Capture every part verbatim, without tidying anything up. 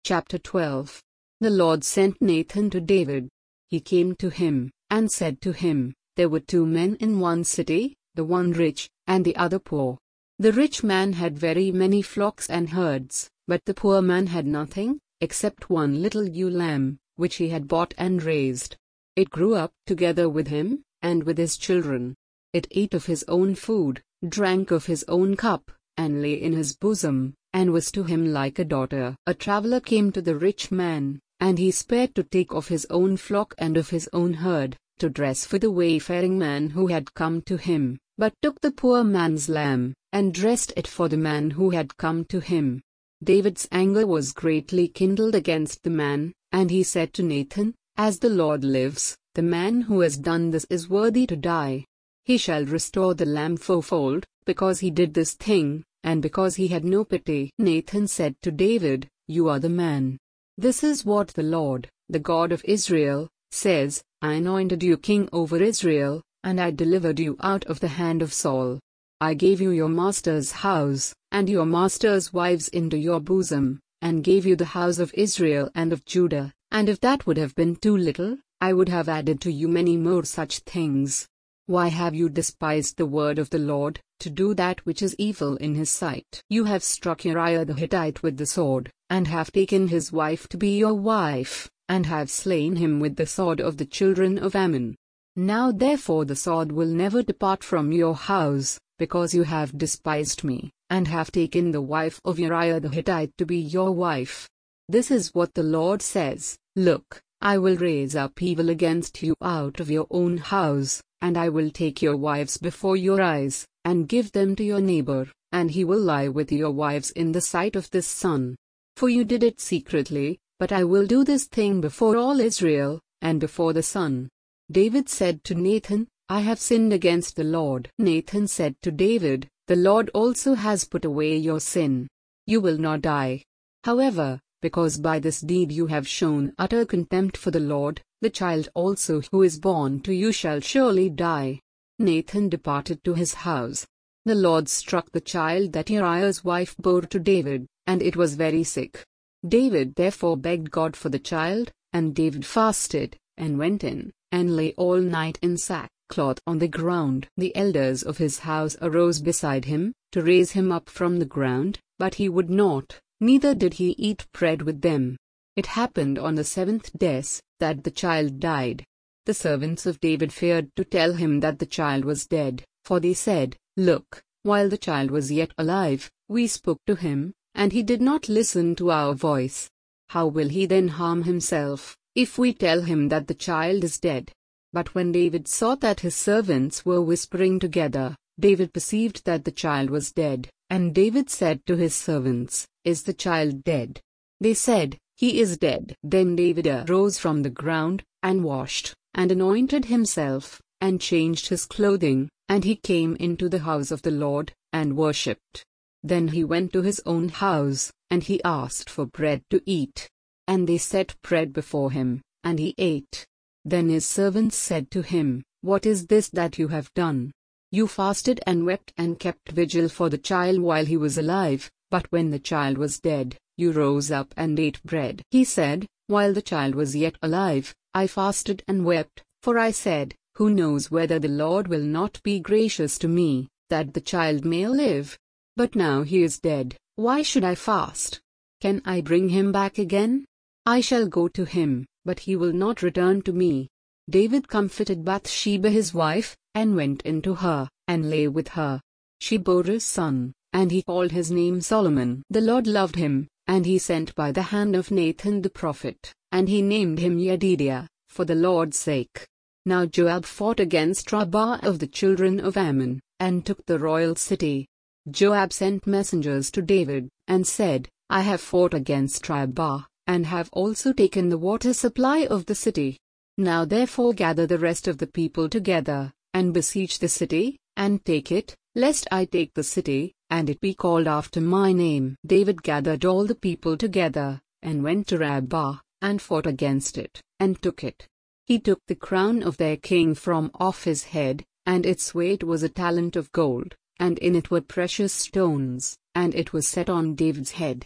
Chapter twelve. The Lord sent Nathan to David. He came to him, and said to him, There were two men in one city, the one rich, and the other poor. The rich man had very many flocks and herds, but the poor man had nothing, except one little ewe lamb, which he had bought and raised. It grew up together with him, and with his children. It ate of his own food, drank of his own cup, and lay in his bosom, and was to him like a daughter. A traveler came to the rich man, and he spared to take of his own flock and of his own herd, to dress for the wayfaring man who had come to him, but took the poor man's lamb, and dressed it for the man who had come to him. David's anger was greatly kindled against the man, and he said to Nathan, As the Lord lives, the man who has done this is worthy to die. He shall restore the lamb fourfold, because he did this thing, and because he had no pity. Nathan said to David, You are the man. This is what the Lord, the God of Israel, says, I anointed you king over Israel, and I delivered you out of the hand of Saul. I gave you your master's house, and your master's wives into your bosom, and gave you the house of Israel and of Judah, and if that would have been too little, I would have added to you many more such things. Why have you despised the word of the Lord, to do that which is evil in his sight? You have struck Uriah the Hittite with the sword, and have taken his wife to be your wife, and have slain him with the sword of the children of Ammon. Now therefore the sword will never depart from your house, because you have despised me, and have taken the wife of Uriah the Hittite to be your wife. This is what the Lord says, Look, I will raise up evil against you out of your own house, and I will take your wives before your eyes, and give them to your neighbor, and he will lie with your wives in the sight of this sun. For you did it secretly, but I will do this thing before all Israel, and before the sun. David said to Nathan, I have sinned against the Lord. Nathan said to David, The Lord also has put away your sin. You will not die. However, because by this deed you have shown utter contempt for the Lord, the child also who is born to you shall surely die. Nathan departed to his house. The Lord struck the child that Uriah's wife bore to David, and it was very sick. David therefore begged God for the child, and David fasted, and went in, and lay all night in sackcloth on the ground. The elders of his house arose beside him, to raise him up from the ground, but he would not, neither did he eat bread with them. It happened on the seventh day, that the child died. The servants of David feared to tell him that the child was dead, for they said, Look, while the child was yet alive, we spoke to him, and he did not listen to our voice. How will he then harm himself, if we tell him that the child is dead? But when David saw that his servants were whispering together, David perceived that the child was dead, and David said to his servants, Is the child dead? They said, He is dead. Then David arose from the ground, and washed, and anointed himself, and changed his clothing, and he came into the house of the Lord, and worshipped. Then he went to his own house, and he asked for bread to eat. And they set bread before him, and he ate. Then his servants said to him, What is this that you have done? You fasted and wept and kept vigil for the child while he was alive, but when the child was dead, you rose up and ate bread. He said, While the child was yet alive, I fasted and wept, for I said, Who knows whether the Lord will not be gracious to me, that the child may live? But now he is dead, why should I fast? Can I bring him back again? I shall go to him, but he will not return to me. David comforted Bathsheba his wife, and went into her, and lay with her. She bore a son, and he called his name Solomon. The Lord loved him, and he sent by the hand of Nathan the prophet, and he named him Yedidiah, for the Lord's sake. Now Joab fought against Rabbah of the children of Ammon, and took the royal city. Joab sent messengers to David, and said, I have fought against Rabbah, and have also taken the water supply of the city. Now therefore gather the rest of the people together, and besiege the city, and take it, lest I take the city, and it be called after my name. David gathered all the people together, and went to Rabbah, and fought against it, and took it. He took the crown of their king from off his head, and its weight was a talent of gold, and in it were precious stones, and it was set on David's head.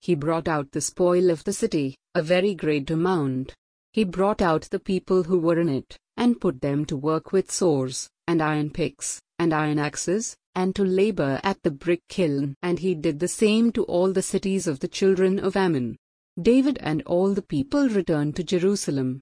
he brought out the spoil of the city, a very great amount. He brought out the people who were in it, and put them to work with saws, and iron picks, and iron axes, and to labor at the brick kiln. And he did the same to all the cities of the children of Ammon. David and all the people returned to Jerusalem.